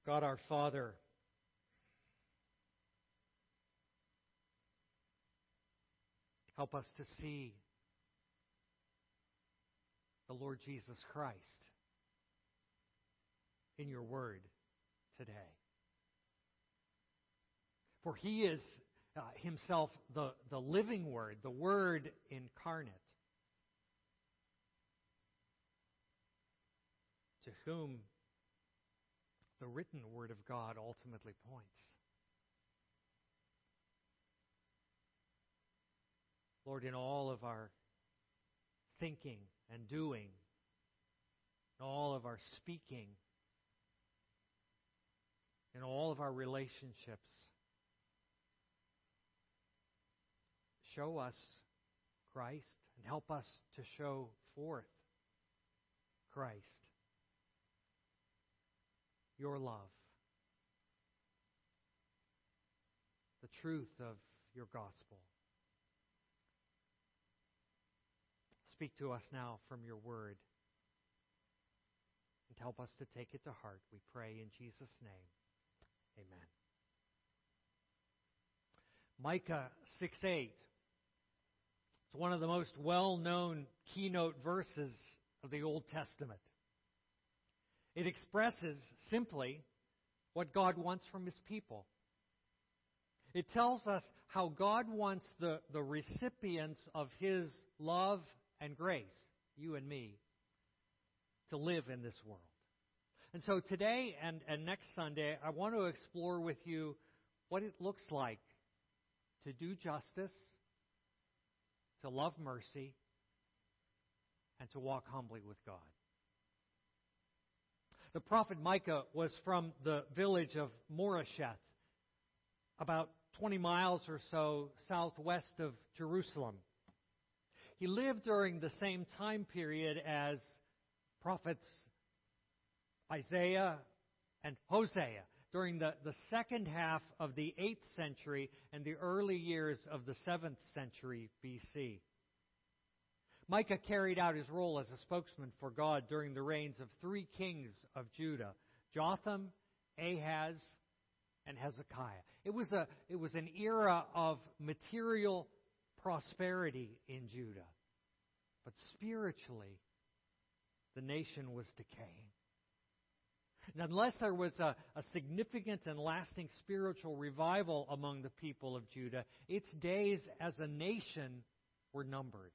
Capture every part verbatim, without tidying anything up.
God our Father, help us to see the Lord Jesus Christ in your word today. For He is uh, Himself the, the living Word, the Word incarnate, to whom the written Word of God ultimately points. Lord, in all of our thinking and doing, in all of our speaking, in all of our relationships, show us Christ and help us to show forth Christ, your love, the truth of your gospel. Speak to us now from your word and help us to take it to heart. We pray in Jesus' name. Amen. Micah six eight. It's one of the most well-known keynote verses of the Old Testament. It expresses simply what God wants from His people. It tells us how God wants the, the recipients of His love and grace, you and me, to live in this world. And so today and, and next Sunday, I want to explore with you what it looks like to do justice, to love mercy, and to walk humbly with God. The prophet Micah was from the village of Moresheth, about twenty miles or so southwest of Jerusalem. He lived during the same time period as prophets Isaiah and Hosea, during the, the second half of the eighth century and the early years of the seventh century B C. Micah carried out his role as a spokesman for God during the reigns of three kings of Judah, Jotham, Ahaz, and Hezekiah. It was a it was an era of material prosperity in Judah. But spiritually, the nation was decaying. And unless there was a, a significant and lasting spiritual revival among the people of Judah, its days as a nation were numbered.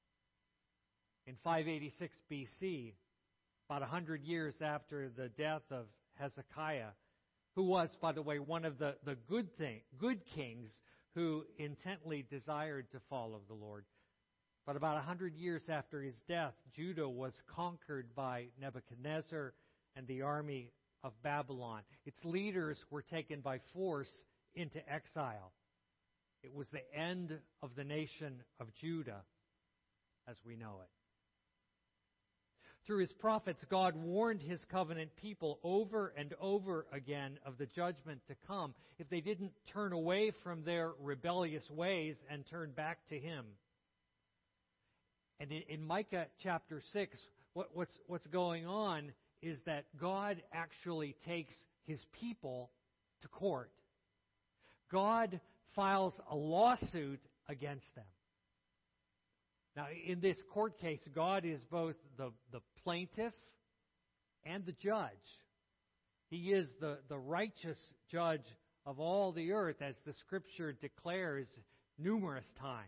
In five eighty-six B C, about one hundred years after the death of Hezekiah, who was, by the way, one of the, the good thing, good kings who intently desired to follow the Lord. But about one hundred years after his death, Judah was conquered by Nebuchadnezzar and the army of Babylon. Its leaders were taken by force into exile. It was the end of the nation of Judah as we know it. Through His prophets, God warned His covenant people over and over again of the judgment to come if they didn't turn away from their rebellious ways and turn back to Him. And in, in Micah chapter six, what, what's, what's going on is that God actually takes His people to court. God files a lawsuit against them. Now, in this court case, God is both the, the plaintiff and the judge. He is the, the righteous judge of all the earth, as the Scripture declares numerous times.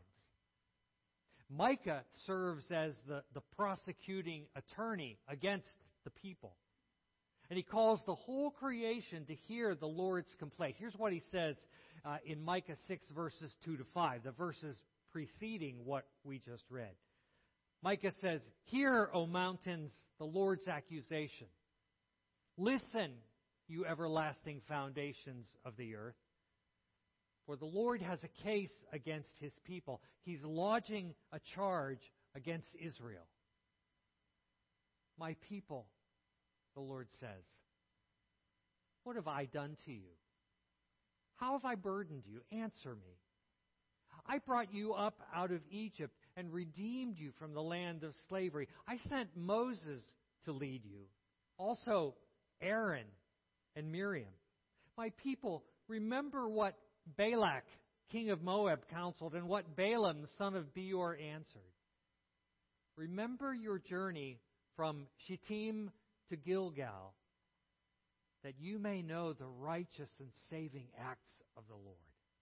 Micah serves as the, the prosecuting attorney against the people. And he calls the whole creation to hear the Lord's complaint. Here's what he says uh, in Micah six, verses two to five, the verses preceding what we just read. Micah says, "Hear, O mountains, the Lord's accusation. Listen, you everlasting foundations of the earth. For the Lord has a case against His people. He's lodging a charge against Israel. My people," the Lord says, "what have I done to you? How have I burdened you? Answer me. I brought you up out of Egypt and redeemed you from the land of slavery. I sent Moses to lead you, also Aaron and Miriam. My people, remember what Balak, king of Moab, counseled, and what Balaam, the son of Beor, answered. Remember your journey from Shittim to Gilgal, that you may know the righteous and saving acts of the Lord.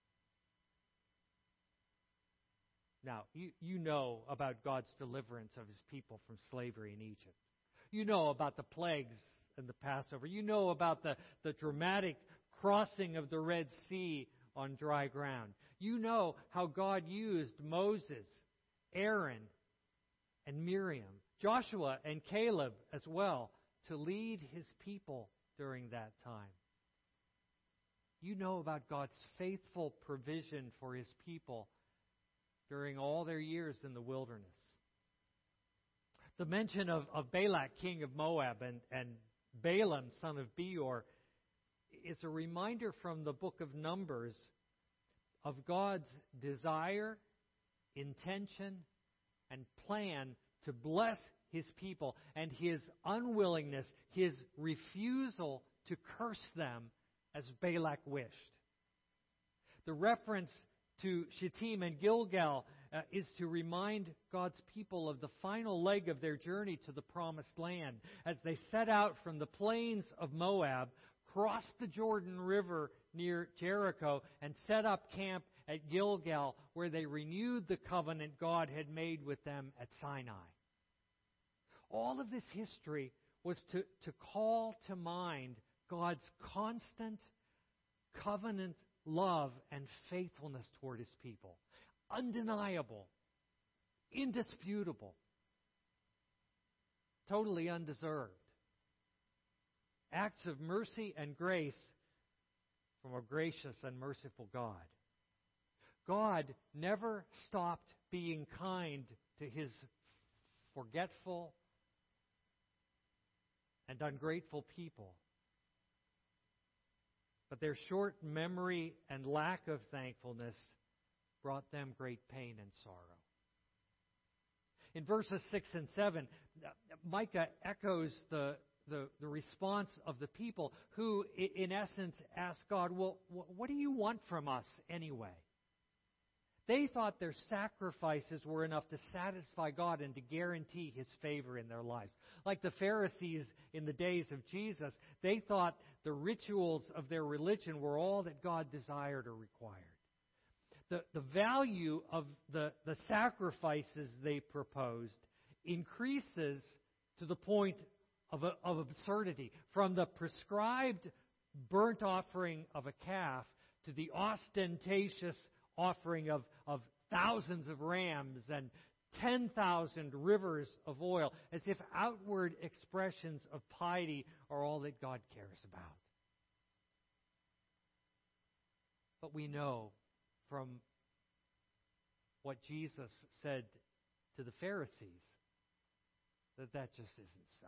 Now, you, you know about God's deliverance of His people from slavery in Egypt. You know about the plagues and the Passover. You know about the, the dramatic crossing of the Red Sea on dry ground. You know how God used Moses, Aaron, and Miriam, Joshua and Caleb as well, to lead His people during that time. You know about God's faithful provision for His people during all their years in the wilderness. The mention of, of Balak, king of Moab, and, and Balaam, son of Beor, is a reminder from the book of Numbers of God's desire, intention, and plan to bless His people, and His unwillingness, His refusal to curse them as Balak wished. The reference to Shittim and Gilgal uh, is to remind God's people of the final leg of their journey to the promised land, as they set out from the plains of Moab, crossed the Jordan River near Jericho, and set up camp at Gilgal, where they renewed the covenant God had made with them at Sinai. All of this history was to, to call to mind God's constant covenant love and faithfulness toward His people. Undeniable, indisputable, totally undeserved. Acts of mercy and grace from a gracious and merciful God. God never stopped being kind to His forgetful and ungrateful people. But their short memory and lack of thankfulness brought them great pain and sorrow. In verses six and seven, Micah echoes the, the, the response of the people who, in essence, ask God, well, what do you want from us anyway? They thought their sacrifices were enough to satisfy God and to guarantee His favor in their lives. Like the Pharisees in the days of Jesus, they thought the rituals of their religion were all that God desired or required. The, the value of the, the sacrifices they proposed increases to the point of, a, of absurdity. From the prescribed burnt offering of a calf to the ostentatious offering of, of thousands of rams and ten thousand rivers of oil, as if outward expressions of piety are all that God cares about. But we know from what Jesus said to the Pharisees that that just isn't so.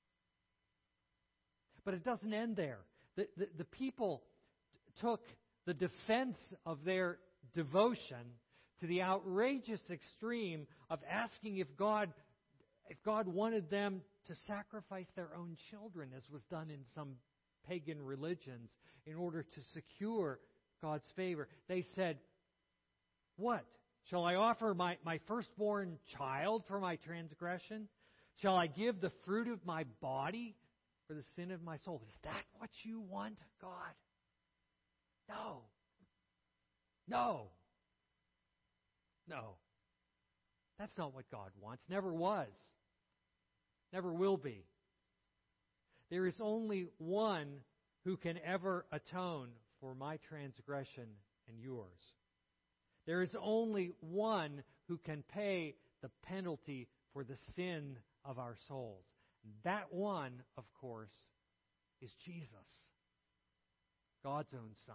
But it doesn't end there. The, the, the people t- took the defense of their devotion to the outrageous extreme of asking if God, if God wanted them to sacrifice their own children, as was done in some pagan religions, in order to secure God's favor. They said, what? Shall I offer my, my firstborn child for my transgression? Shall I give the fruit of my body for the sin of my soul? Is that what you want, God? No. No. No. That's not what God wants. Never was. Never will be. There is only one who can ever atone for my transgression and yours. There is only one who can pay the penalty for the sin of our souls. That one, of course, is Jesus, God's own Son.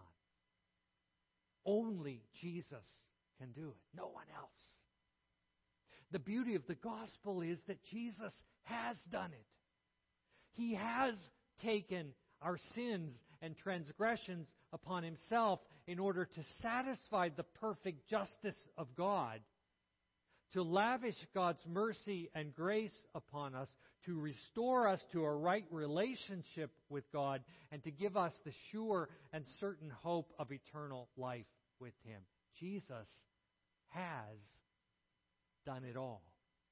Only Jesus can do it. No one else. The beauty of the gospel is that Jesus has done it. He has taken our sins and transgressions upon Himself in order to satisfy the perfect justice of God, to lavish God's mercy and grace upon us, to restore us to a right relationship with God, and to give us the sure and certain hope of eternal life with Him. Jesus has done it all.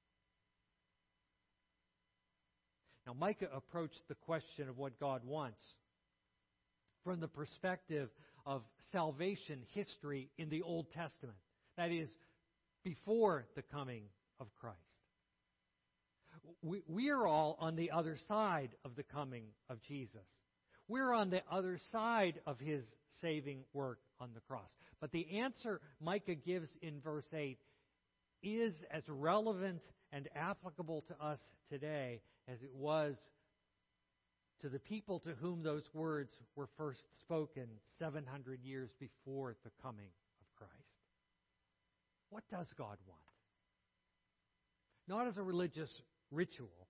Now, Micah approached the question of what God wants from the perspective of salvation history in the Old Testament. That is, before the coming of Christ. We, we are all on the other side of the coming of Jesus. We're on the other side of His saving work on the cross. But the answer Micah gives in verse eight is as relevant and applicable to us today as it was to the people to whom those words were first spoken seven hundred years before the coming of Christ. What does God want? Not as a religious ritual,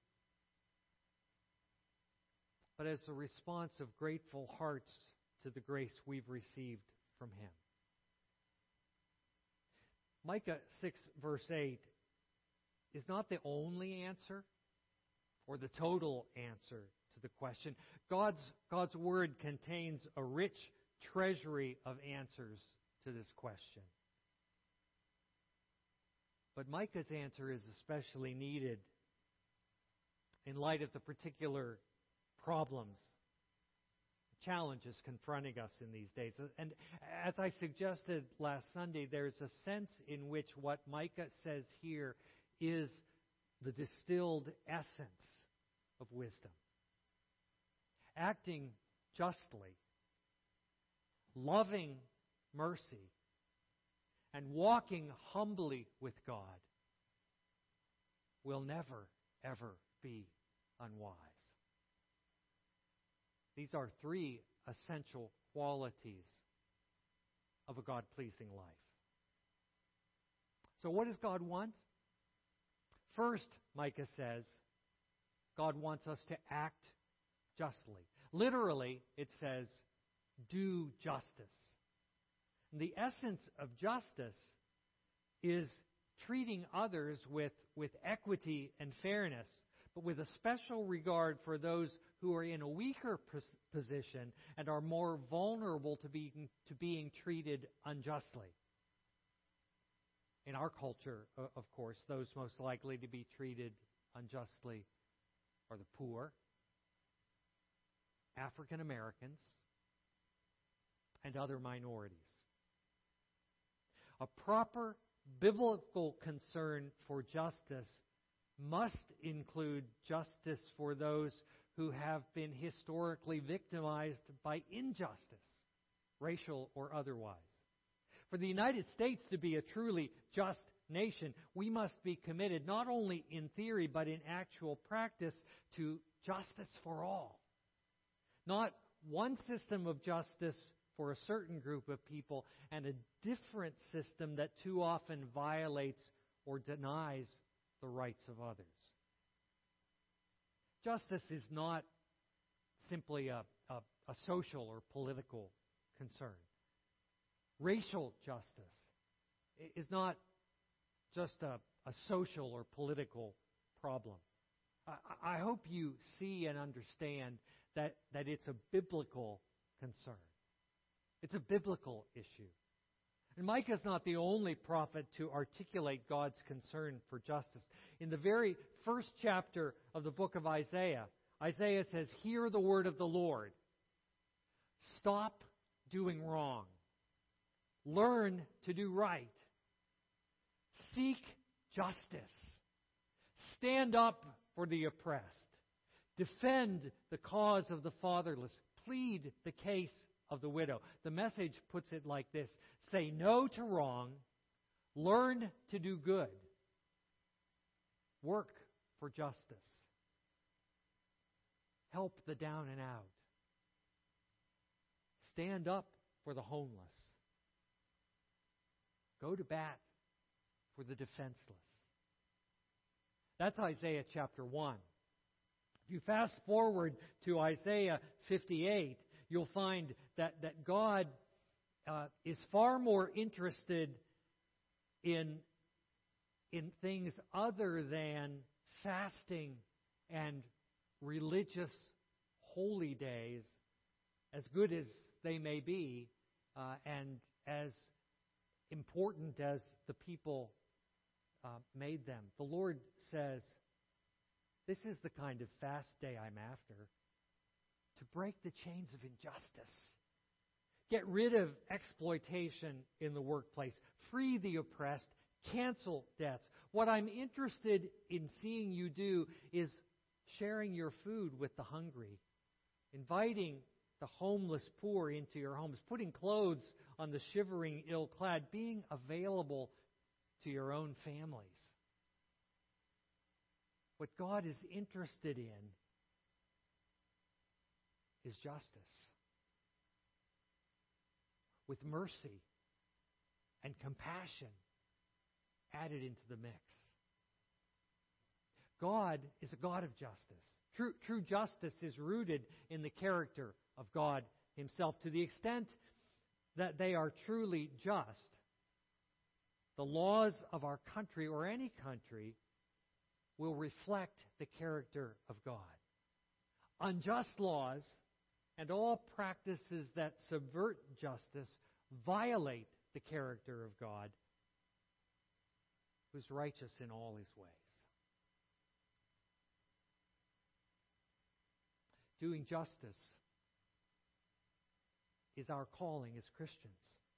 but as a response of grateful hearts to the grace we've received from Him. Micah six, verse eight, is not the only answer or the total answer to the question. God's, God's Word contains a rich treasury of answers to this question. But Micah's answer is especially needed in light of the particular problems, challenges confronting us in these days. And as I suggested last Sunday, there's a sense in which what Micah says here is the distilled essence of wisdom. Acting justly, loving mercy, and walking humbly with God will never, ever be unwise. These are three essential qualities of a God-pleasing life. So what does God want? First, Micah says, God wants us to act justly. Literally, it says, do justice. And the essence of justice is treating others with, with equity and fairness, but with a special regard for those who are in a weaker position and are more vulnerable to being, to being treated unjustly. In our culture, of course, those most likely to be treated unjustly are the poor, African Americans, and other minorities. A proper biblical concern for justice must include justice for those who have been historically victimized by injustice, racial or otherwise. For the United States to be a truly just nation, we must be committed not only in theory but in actual practice to justice for all. Not one system of justice for a certain group of people and a different system that too often violates or denies the rights of others. Justice is not simply a, a, a social or political concern. Racial justice is not just a, a social or political problem. I, I hope you see and understand that, that it's a biblical concern. It's a biblical issue. And Micah is not the only prophet to articulate God's concern for justice. In the very first chapter of the book of Isaiah, Isaiah says, "Hear the word of the Lord. Stop doing wrong. Learn to do right. Seek justice. Stand up for the oppressed. Defend the cause of the fatherless. Plead the case of the widow." The Message puts it like this: say no to wrong, learn to do good, work for justice, help the down and out, stand up for the homeless, go to bat for the defenseless. That's Isaiah chapter one. If you fast forward to Isaiah fifty-eight, you'll find that, that God uh, is far more interested in, in things other than fasting and religious holy days, as good as they may be, uh, and as important as the people uh, made them, the Lord says, this is the kind of fast day I'm after, to break the chains of injustice. Get rid of exploitation in the workplace. Free the oppressed. Cancel debts. What I'm interested in seeing you do is sharing your food with the hungry, inviting the homeless poor into your homes, putting clothes on the shivering ill-clad, being available to your own families. What God is interested in is justice, with mercy and compassion added into the mix. God is a God of justice. True, true justice is rooted in the character of God Himself. To the extent that they are truly just, the laws of our country, or any country, will reflect the character of God. Unjust laws and all practices that subvert justice violate the character of God, who is righteous in all His ways. Doing justice is our calling as Christians.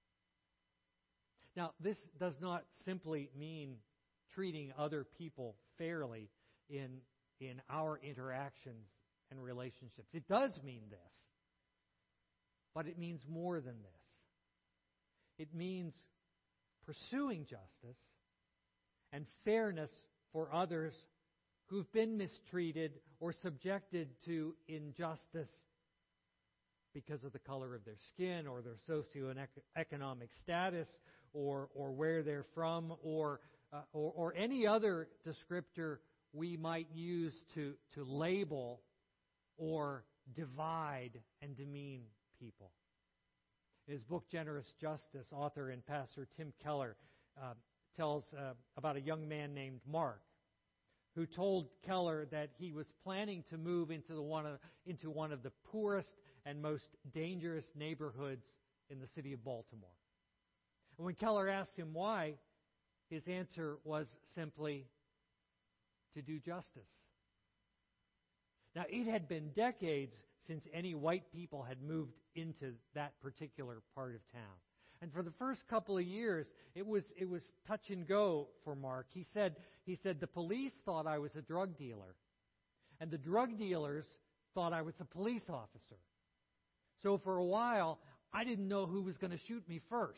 Now, this does not simply mean treating other people fairly in, in our interactions and relationships. It does mean this. But it means more than this. It means pursuing justice and fairness for others who've been mistreated or subjected to injustice because of the color of their skin or their socioeconomic status or, or where they're from or, uh, or, or any other descriptor we might use to, to label or divide and demean people. In his book, Generous Justice, author and pastor Tim Keller uh, tells uh, about a young man named Mark who told Keller that he was planning to move into, the one, of, into one of the poorest and most dangerous neighborhoods in the city of Baltimore. And when Keller asked him why, his answer was simply to do justice. Now, it had been decades since any white people had moved into that particular part of town. And for the first couple of years, it was it was touch and go for Mark. He said, he said, the police thought I was a drug dealer, and the drug dealers thought I was a police officer. So for a while, I didn't know who was going to shoot me first.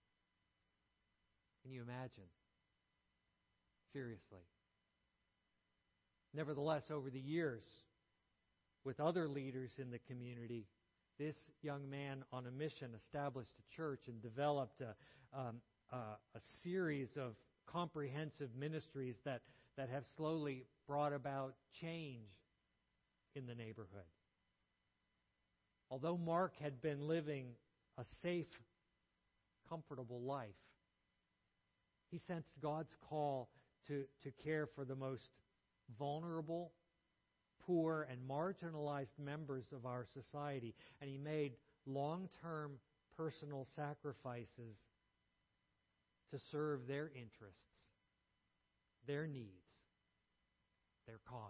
Can you imagine? Seriously. Nevertheless, over the years, with other leaders in the community, this young man on a mission established a church and developed a, um, a, a series of comprehensive ministries that, that have slowly brought about change in the neighborhood. Although Mark had been living a safe, comfortable life, he sensed God's call to, to care for the most vulnerable, poor, and marginalized members of our society. And he made long-term personal sacrifices to serve their interests, their needs, their cause.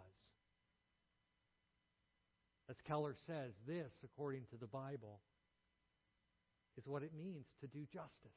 As Keller says, this, according to the Bible, is what it means to do justice.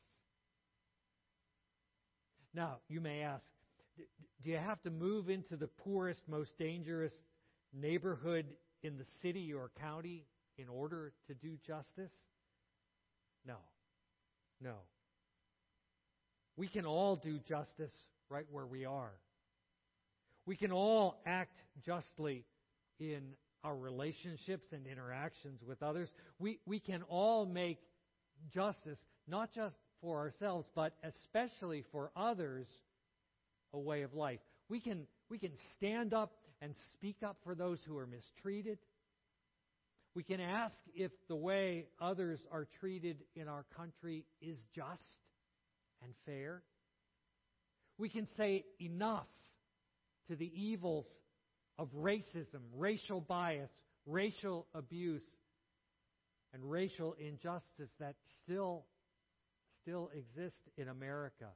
Now, you may ask, do you have to move into the poorest, most dangerous neighborhood in the city or county in order to do justice? No. No. We can all do justice right where we are. We can all act justly in our relationships and interactions with others. We, we can all make justice, not just for ourselves, but especially for others, a way of life. We can, we can stand up and speak up for those who are mistreated. We can ask if the way others are treated in our country is just and fair. We can say enough to the evils of racism, racial bias, racial abuse, and racial injustice that still, still exist in America,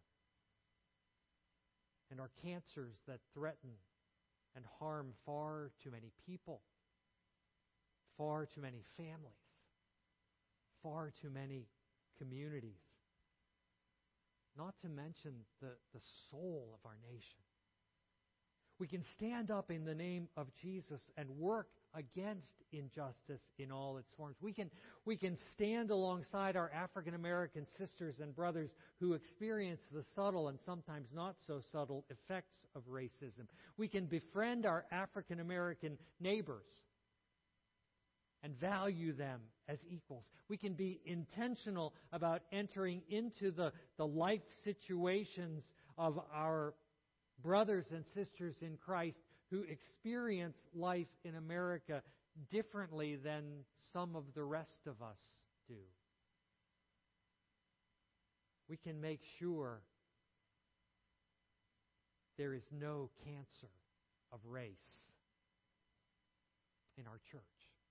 and are cancers that threaten and harm far too many people, far too many families, far too many communities. Not to mention the, the soul of our nation. We can stand up in the name of Jesus and work against injustice in all its forms. We can, we can stand alongside our African American sisters and brothers who experience the subtle and sometimes not so subtle effects of racism. We can befriend our African American neighbors and value them as equals. We can be intentional about entering into the, the life situations of our brothers and sisters in Christ who experience life in America differently than some of the rest of us do. We can make sure there is no cancer of race in our church.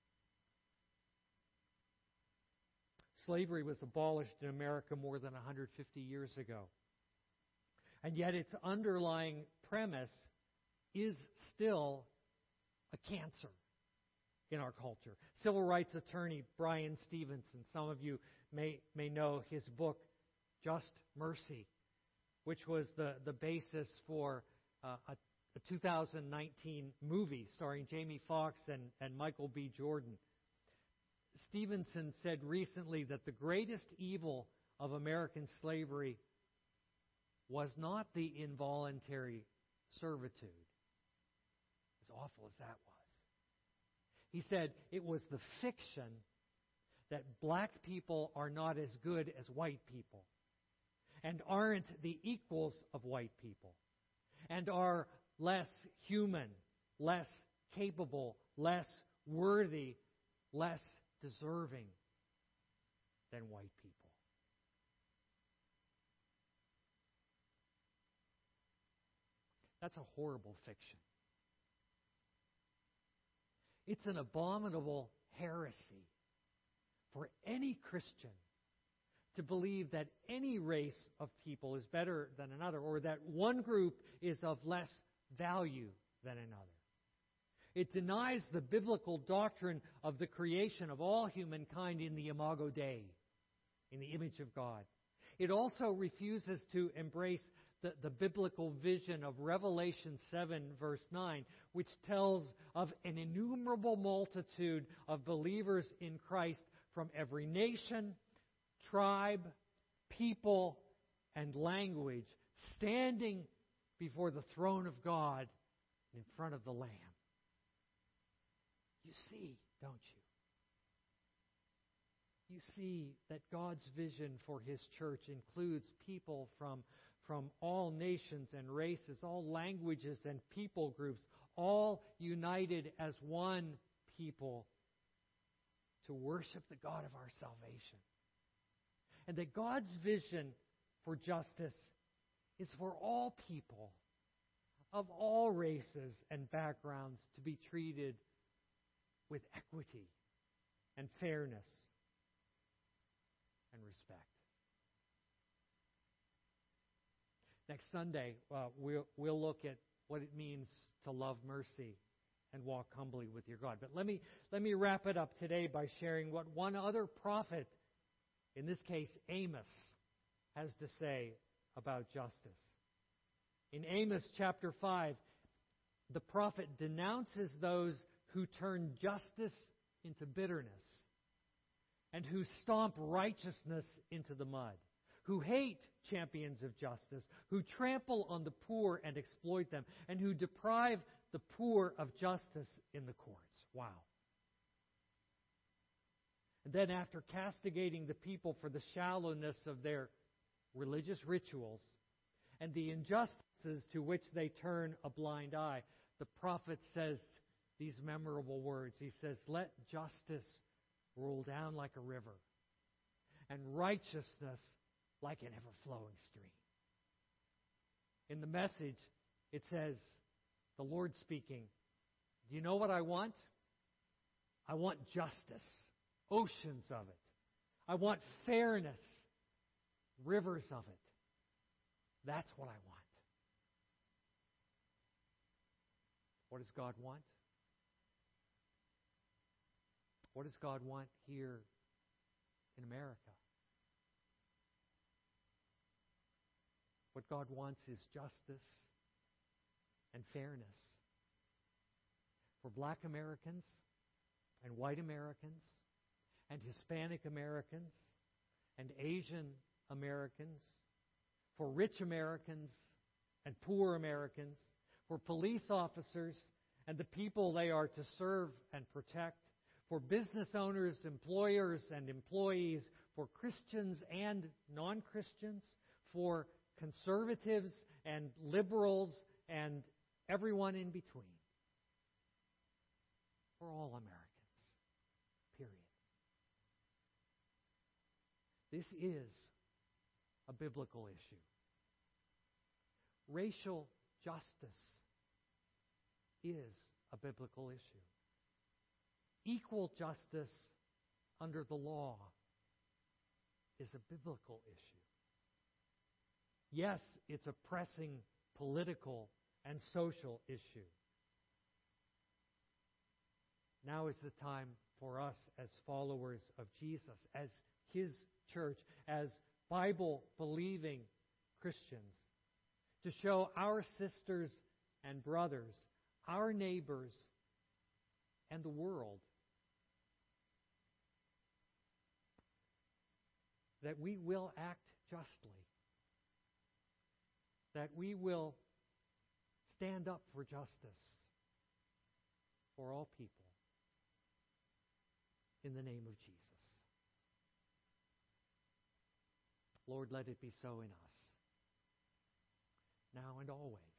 Slavery was abolished in America more than one hundred fifty years ago. And yet its underlying premise is still a cancer in our culture. Civil rights attorney Brian Stevenson, some of you may, may know his book, Just Mercy, which was the, the basis for uh, a, a two thousand nineteen movie starring Jamie Foxx and, and Michael B. Jordan. Stevenson said recently that the greatest evil of American slavery was not the involuntary servitude, as awful as that was. He said it was the fiction that black people are not as good as white people and aren't the equals of white people and are less human, less capable, less worthy, less deserving than white people. That's a horrible fiction. It's an abominable heresy for any Christian to believe that any race of people is better than another, or that one group is of less value than another. It denies the biblical doctrine of the creation of all humankind in the imago Dei, in the image of God. It also refuses to embrace the, the biblical vision of Revelation seven, verse nine, which tells of an innumerable multitude of believers in Christ from every nation, tribe, people, and language, standing before the throne of God in front of the Lamb. You see, don't you? You see that God's vision for His church includes people from, from all nations and races, all languages and people groups, all united as one people to worship the God of our salvation. And that God's vision for justice is for all people of all races and backgrounds to be treated with equity and fairness and respect. Next Sunday, uh, we'll, we'll look at what it means to love mercy and walk humbly with your God. But let me, let me wrap it up today by sharing what one other prophet, in this case Amos, has to say about justice. In Amos chapter five, the prophet denounces those who turn justice into bitterness and who stomp righteousness into the mud, who hate champions of justice, who trample on the poor and exploit them, and who deprive the poor of justice in the courts. Wow. And then after castigating the people for the shallowness of their religious rituals and the injustices to which they turn a blind eye, the prophet says these memorable words. He says, "Let justice roll down like a river, and righteousness like an ever-flowing stream." In the Message, it says, the Lord speaking, Do you know what I want? I want justice, oceans of it. I want fairness, rivers of it. That's what I want. What does God want? What does God want here in America? What God wants is justice and fairness for Black Americans and white Americans and Hispanic Americans and Asian Americans, for rich Americans and poor Americans, for police officers and the people they are to serve and protect, for business owners, employers, and employees, for Christians and non-Christians, for conservatives and liberals and everyone in between. For all Americans. Period. This is a biblical issue. Racial justice is a biblical issue. Equal justice under the law is a biblical issue. Yes, it's a pressing political and social issue. Now is the time for us as followers of Jesus, as His church, as Bible-believing Christians, to show our sisters and brothers, our neighbors, and the world that we will act justly, that we will stand up for justice for all people in the name of Jesus. Lord, let it be so in us, now and always.